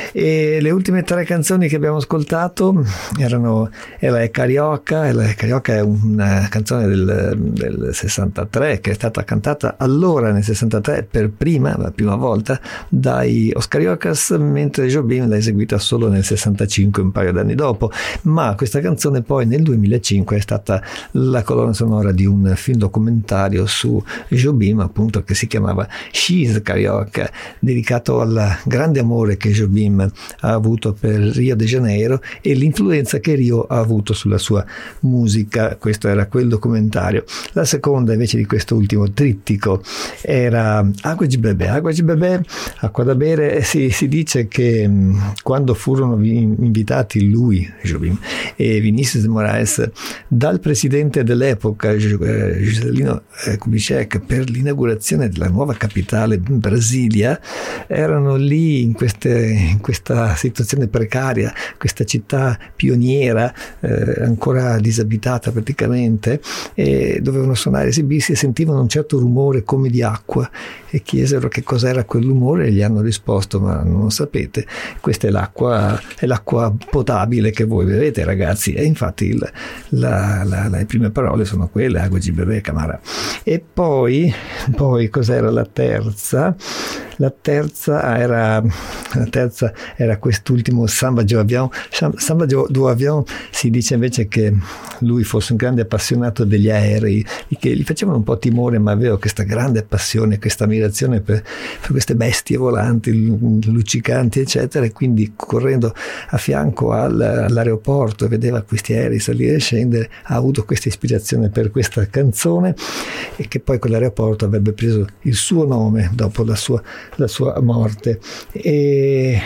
E le ultime 3 canzoni che abbiamo ascoltato erano Ela è Carioca. Ela è Carioca è una canzone del 63 che è stata cantata allora nel 63 per la prima volta dai Os Cariocas, mentre Jobim l'ha eseguita solo nel 65, un paio d'anni dopo. Ma questa canzone poi nel 2005 è stata la colonna sonora di un film documentario su Jobim, appunto, che si chiamava She's Carioca, dedicato al grande amore che Jobim ha avuto per Rio de Janeiro e l'influenza che Rio ha avuto sulla sua musica. Questo era quel documentario. La seconda invece di questo ultimo trittico era Água de Bebé, acqua da bere. Si dice che quando furono invitati lui, Jobim, e Vinícius de Moraes dal presidente dell'epoca Juscelino Kubitschek per l'inaugurazione della nuova capitale Brasilia, erano lì in questa situazione precaria, questa città pioniera ancora disabitata praticamente, e dovevano suonare, esibirsi, e sentivano un certo rumore come di acqua e chiesero che cos'era quel rumore e gli hanno risposto: ma non lo sapete, questa è l'acqua potabile che voi bevete, ragazzi. E infatti le prime parole sono quelle, Água de Bebé, Camara. E poi cos'era la terza? La terza era quest'ultimo Samba do Avião. Samba do Avião si dice invece che lui fosse un grande appassionato degli aerei, che gli facevano un po' timore, ma aveva questa grande passione, questa ammirazione per queste bestie volanti, luccicanti, eccetera, e quindi correndo a fianco all'aeroporto e vedeva questi aerei salire e scendere, ha avuto questa ispirazione per questa canzone, e che poi quell'aeroporto avrebbe preso il suo nome dopo la sua morte. E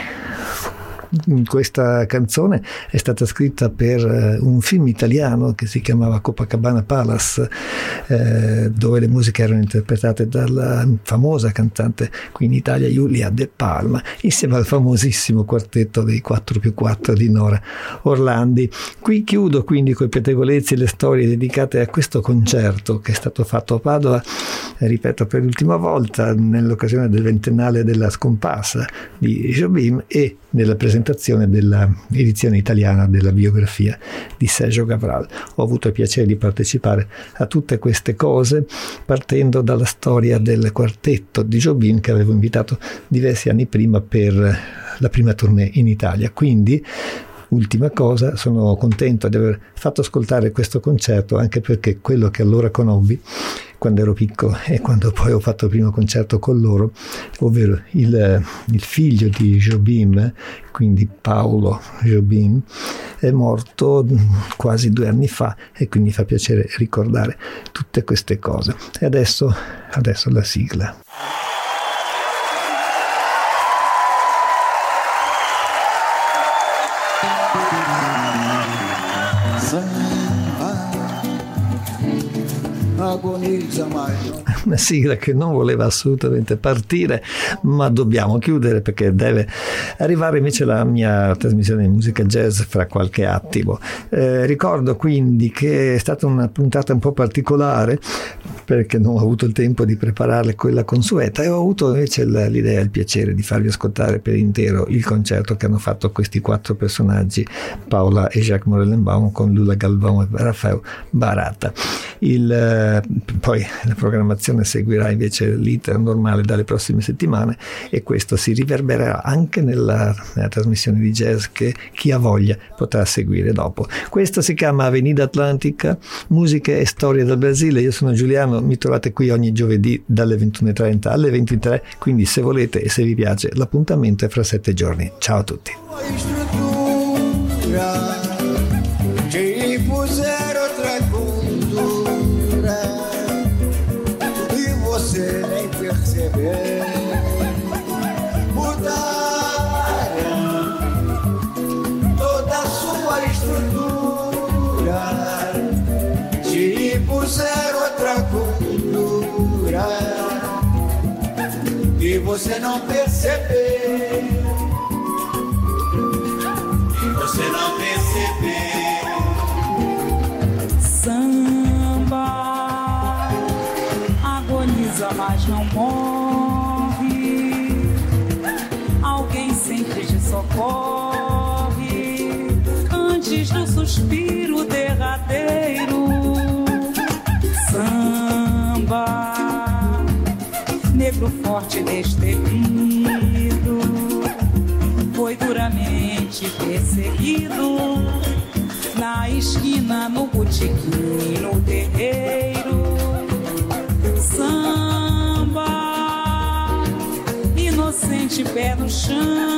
questa canzone è stata scritta per un film italiano che si chiamava Copacabana Palace, dove le musiche erano interpretate dalla famosa cantante qui in Italia Giulia De Palma, insieme al famosissimo quartetto dei 4+4 di Nora Orlandi. Qui chiudo quindi con i pettegolezzi e le storie dedicate a questo concerto che è stato fatto a Padova, ripeto, per l'ultima volta nell'occasione del ventennale della scomparsa di Jobim e nella presentazione dell'edizione italiana della biografia di Sergio Gavral. Ho avuto il piacere di partecipare a tutte queste cose, partendo dalla storia del quartetto di Jobim che avevo invitato diversi anni prima per la prima tournée in Italia. Quindi, ultima cosa, sono contento di aver fatto ascoltare questo concerto, anche perché quello che allora conobbi quando ero piccolo e quando poi ho fatto il primo concerto con loro, ovvero il figlio di Jobim, quindi Paolo Jobim, è morto quasi 2 anni fa, e quindi fa piacere ricordare tutte queste cose. E adesso la sigla. agoniza mais. Una sigla che non voleva assolutamente partire, ma dobbiamo chiudere perché deve arrivare invece la mia trasmissione di musica jazz fra qualche attimo. Ricordo quindi che è stata una puntata un po' particolare perché non ho avuto il tempo di prepararle quella consueta e ho avuto invece l'idea e il piacere di farvi ascoltare per intero il concerto che hanno fatto questi 4 personaggi, Paula e Jacques Morellenbaum con Lula Galvão e Rafael Barata. Poi la programmazione seguirà invece l'iter normale dalle prossime settimane e questo si riverbererà anche nella trasmissione di jazz che chi ha voglia potrà seguire dopo. Questa si chiama Avenida Atlantica, musiche e storie del Brasile. Io sono Giuliano, mi trovate qui ogni giovedì dalle 21:30 alle 23, quindi se volete e se vi piace l'appuntamento è fra 7 giorni. Ciao a tutti. Você nem perceber, mudaram toda a sua estrutura, te impuseram outra cultura e você não percebeu, e você não percebeu. Samba mas não morre, alguém sempre te socorre antes do suspiro derradeiro. Samba, negro forte destemido, foi duramente perseguido na esquina, no botequim, no terreiro. Samba, inocente pé no chão,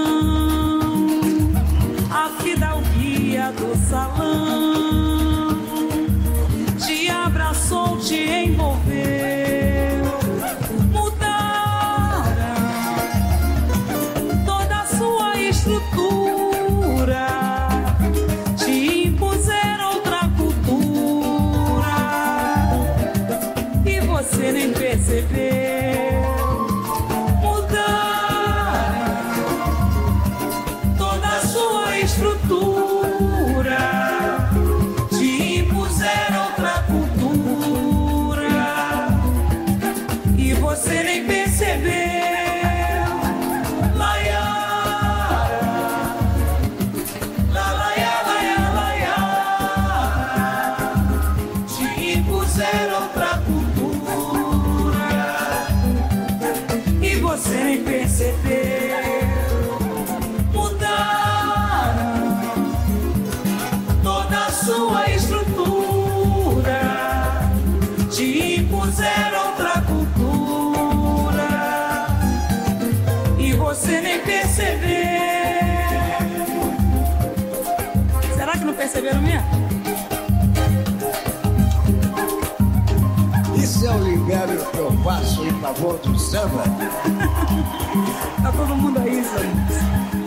a fidalguia do salão te abraçou, te envolveu, mudaram toda a sua estrutura, te impuseram outra cultura e você nem percebeu. Perceberam mesmo? Isso é o libério que eu faço em favor do samba. Tá todo mundo aí, sabe?